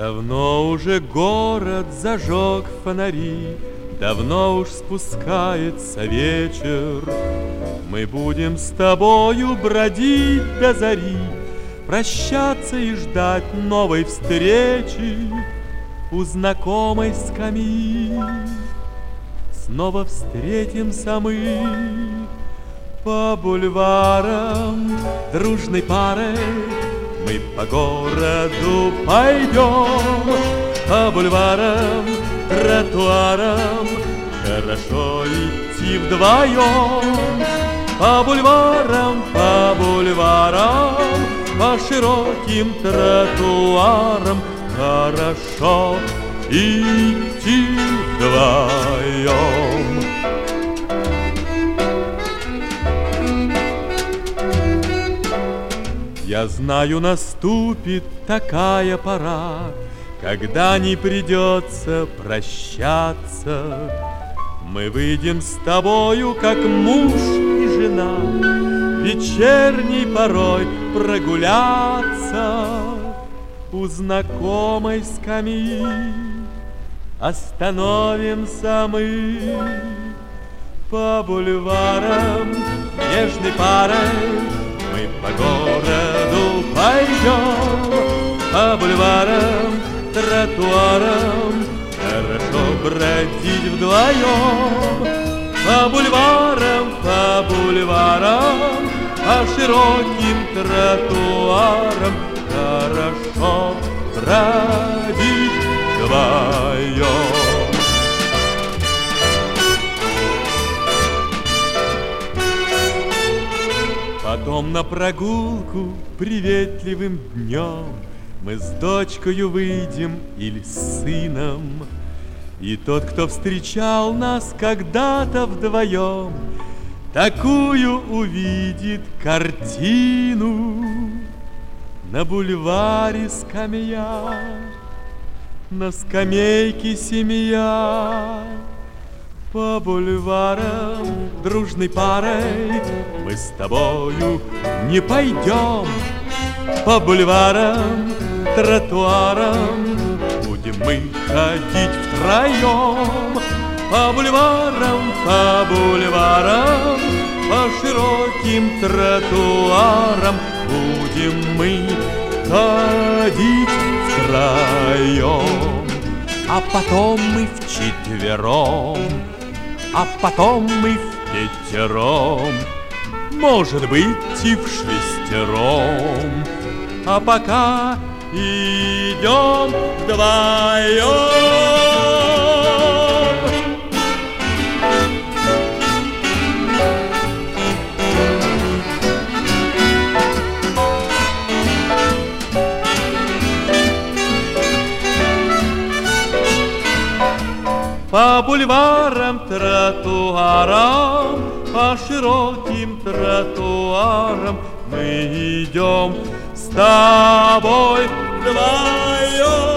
Давно уже город зажег фонари, давно уж спускается вечер. Мы будем с тобою бродить до зари, прощаться и ждать новой встречи у знакомой скамьи. Снова встретимся мы по бульварам дружной парой. Мы по городу пойдем, по бульварам, тротуарам. Хорошо идти вдвоем, по бульварам, по широким тротуарам. Хорошо идти вдвоем. Я знаю, наступит такая пора, когда не придется прощаться. Мы выйдем с тобою, как муж и жена, вечерней порой прогуляться у знакомой скамьи. Остановимся мы по бульварам нежной парой. Мы по городу пойдем, по бульварам, тротуарам. Хорошо бродить вдвоем, по бульварам, по широким тротуарам. Хорошо бродить вдвоем. Потом на прогулку приветливым днем мы с дочкою выйдем или с сыном. И тот, кто встречал нас когда-то вдвоем, такую увидит картину. На бульваре скамья, на скамейке семья. По бульварам дружной парой мы с тобою не пойдем. По бульварам, тротуарам будем мы ходить втроем. По бульварам, по широким тротуарам будем мы ходить втроем. А потом мы вчетвером, а потом мы впятером, может быть, и вшестером. А пока идем вдвоем. По бульварам, тротуарам, по широким тротуарам мы идем с тобой вдвоем.